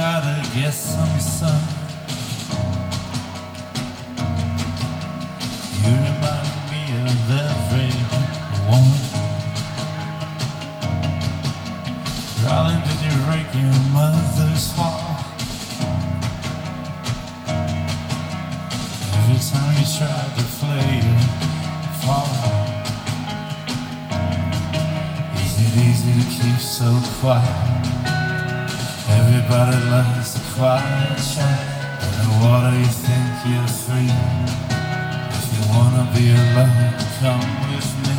try to get some sun. You remind me of everyone. Darling, did you break your mother's heart? Every time you tried to play your part. Is it easy to keep so quiet? Everybody loves a quiet chat. And what do you think you're free? If you wanna be alone, come with me.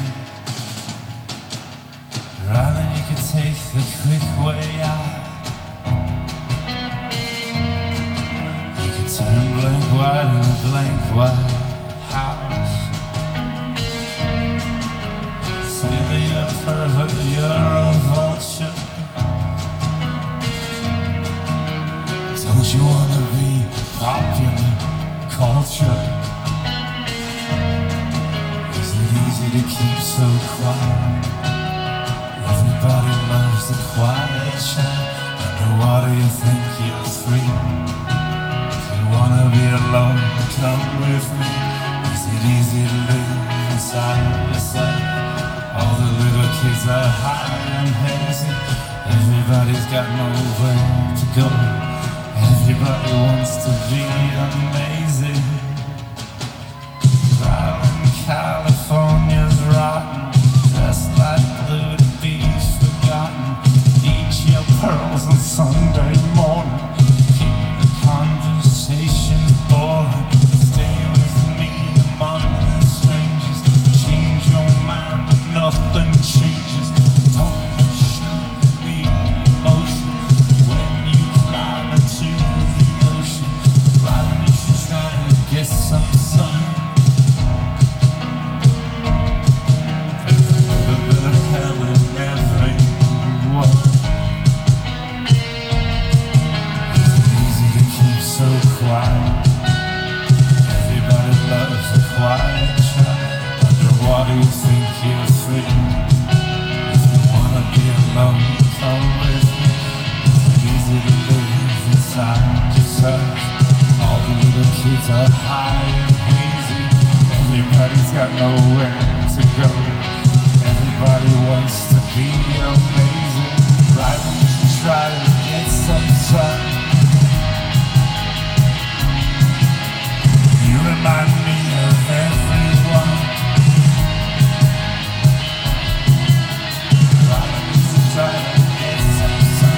Rather you could take the quick way out. You could turn blank white in a blank white house. Say that you're perfect, you're a vulture. Don't you wanna be popular culture? Is it easy to keep so quiet? Everybody loves the quiet chat. And what do you think you're free? If you wanna be alone, come with me. Is it easy to live inside yourself? All the little kids are high and hazy. Everybody's got nowhere to go. Everybody wants to be amazing. Driving California's rotten, just like blue to be forgotten. Eat your pearls on Sunday morning. Keep the conversation boring. Stay with me among the strangers. Change your mind, but nothing changes. Don't show me emotion when you climb into the ocean. Rather you should try to get some sun. Everybody loves a quiet chat. Wonder what do you think you're free? If you wanna be alone, come with me. It's easy to live inside yourself. All the little kids are high and hazy. Everybody's got nowhere to go. Everybody wants to be amazing. Right when you should try to get some sun. You remind me of everyone. Rather you should try to get some sun.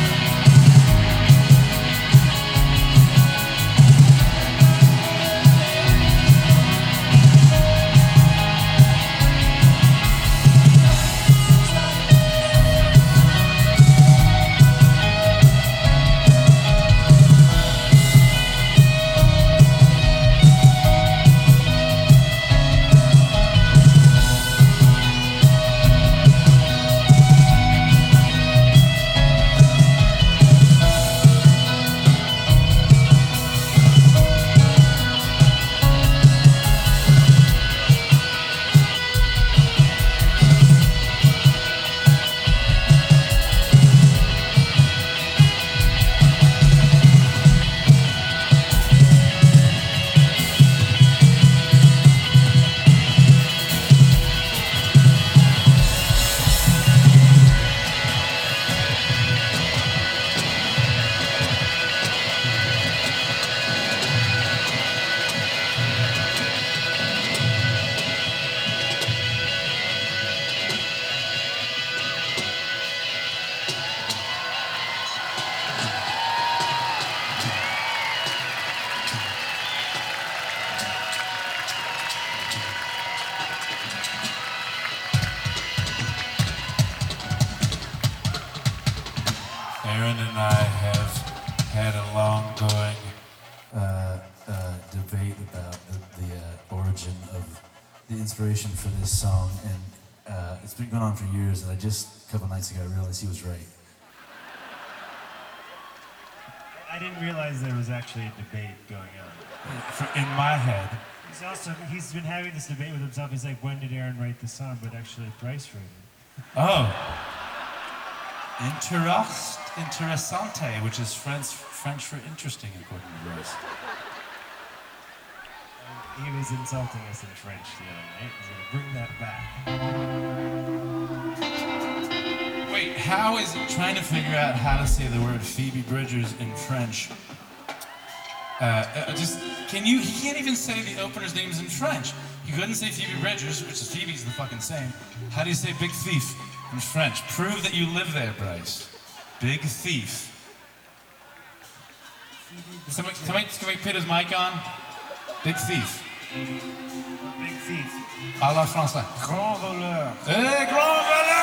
Aaron and I have had a long-going debate about the origin of the inspiration for this song, and it's been going on for years, and a couple nights ago I realized he was right. I didn't realize there was actually a debate going on. In my head. He's been having this debate with himself. He's like, when did Aaron write the song? But actually Bryce wrote it. Oh. Interest. interessante, which is French for interesting, according to Bryce. He was insulting us in French the other night. He's gonna bring that back. Wait, how is it trying to figure out how to say the word Phoebe Bridgers in French? He can't even say the opener's names in French. He couldn't say Phoebe Bridgers, which is Phoebe's the fucking same. How do you say Big Thief in French? Prove that you live there, Bryce. Big Thief. Can we put his mic on? Big Thief. Big thief. À la française. Grand voleur. Grand voleur!